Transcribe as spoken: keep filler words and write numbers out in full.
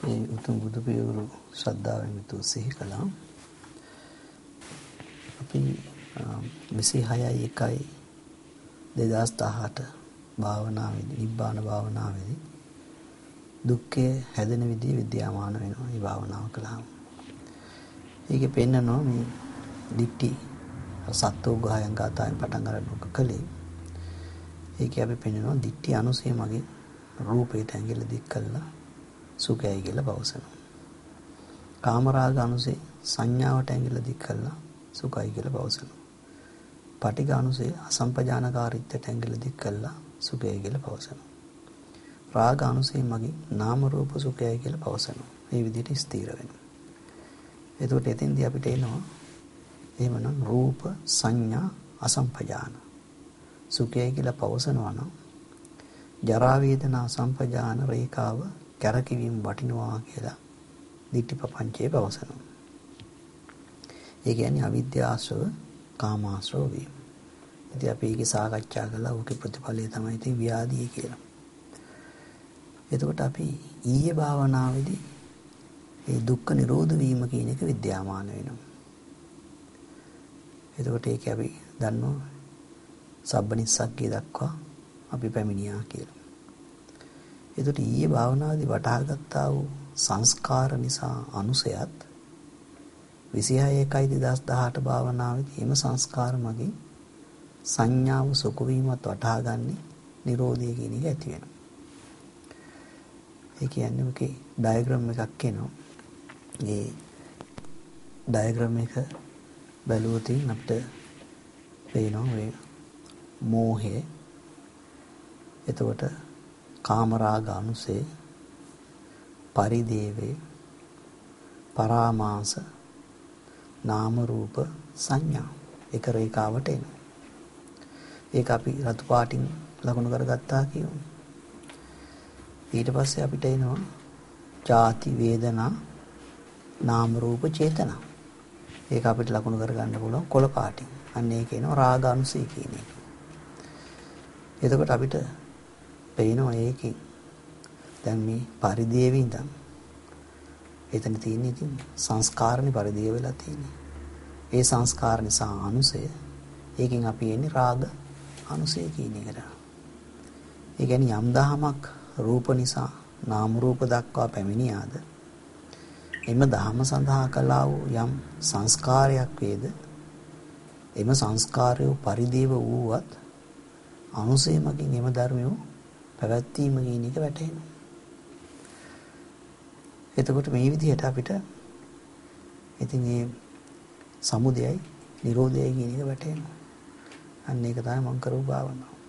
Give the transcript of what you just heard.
ඒ උතුම් බුදු පියවරු ශ්‍රද්ධාවෙන් යුතුව සිහි කළා. අපි විසිහයයි එකයි දෙදහස් දහඅට භාවනාවේදී නිබ්බාන භාවනාවේදී දුක්ඛය හැදෙන විදිහ විද්‍යාමාන වෙනවා මේ භාවනාව කළාම. ඒකේ පෙන්නනවා මේ දිට්ටි සත්වෝගායන් ගාතාවෙන් පටන් ගන්නකොට කලේ. ඒකේ අපි පෙන්නනවා දිට්ටි අනුසය මගේ රූපයට ඇඟිල්ල දික් කළා සුඛයයි කියලා පවසනවා. කාමරාග අනුසය සංඥාවට ඇඟිල්ල දික් කළා සුඛයි කියලා පවසනවා. පටිඝ අනුසය අසම්පජානකාරීත්වයට ඇඟිල්ල දික් කළා සුඛයයි කියලා පවසනවා. රාග අනුසය මගේ නාම රූප සුඛයයි කියලා පවසනවා. මේ විදිහට ස්ථිර වෙනවා. එතකොට එතෙන්දී අපිට එනවා එහෙමනම් රූප සංඥා අසම්පජාන සුඛයයි කියලා පවසනවා නම් ජරා වේදනා සම්පජාන රේඛාව කැරකිවීම වටිනවා කියලා දිට්ඨිපපංචේ පවසනවා. ඒ කියන්නේ අවිද්‍යාශ්‍රව කාමාශ්‍රව වීම. ඉතින් අපි ඒකේ සාකච්ඡා කළා ඕකේ ප්‍රතිඵලය තමයි ඉතින් ව්‍යාධිය කියලා. එතකොට අපි ඊයේ භාවනාවේදී මේ දුක්ඛ නිරෝධ වීම කියන එක විද්‍යාමාන වෙනවා. එතකොට ඒක අපි දන්නවා සබ්බනිස්සග්ගේ දක්වා අපි පැමිණියා කියලා. එතකොට ඊයේ භාවනාවේදී වටහා ගත්තා වූ සංස්කාර නිසා අනුසයත් විසිහය එකයි දෙදහස් දහඅට භාවනාවේදී එම සංස්කාර මගින් සංඥාව සුඛ වීමත් වටහා ගන්නේ නිරෝධය කියන එක ඇති වෙනවා. ඒ කියන්නේ මේකේ ඩයග්‍රෑම් එකක් එනවා. මේ ඩයග්‍රෑම් එක බැලුවොත් අපිට පේනවා මේ මෝහය. එතකොට කාමරාග අනුසය, පරිදේවේ, පරාමාස, නාම රූප සංඥා එක රේඛාවට එනවා. ඒක අපි රතු පාටින් ලකුණු කරගත්තා කියමු. ඊට පස්සේ අපිට එනවා ජාති වේදනා නාම රූප චේතනා. ඒක අපිට ලකුණු කරගන්න පුළුවන් කොළ පාටින්. අන්න ඒක එනවා රාග අනුසය කියන එක. එතකොට අපිට පේනවා ඒකේ දැන් මේ පරිදේවේ ඉඳන් එතන තියෙන ඉතින් සංස්කාරනේ පරිදේව වෙලා තියෙන්නේ. ඒ සංස්කාර නිසා අනුසය. ඒකෙන් අපි එන්නේ රාග අනුසය කියන එකට. ඒ කියන්නේ යම් දහමක් රූප නිසා නාම රූප දක්වා පැමිණියාද එම දහම සඳහා කළා වූ යම් සංස්කාරයක් වේද එම සංස්කාරය පරිදේව වූවත් අනුසය මගින් එම ධර්මය පැවැත්වීම කියන එක වැටහෙනවා. එතකොට මේ විදිහට අපිට ඉතින් මේ සමුදයයි නිරෝධයයි කියන එක වැටහෙනවා. අන්න ඒක තමයි මම කරපු භාවනාව.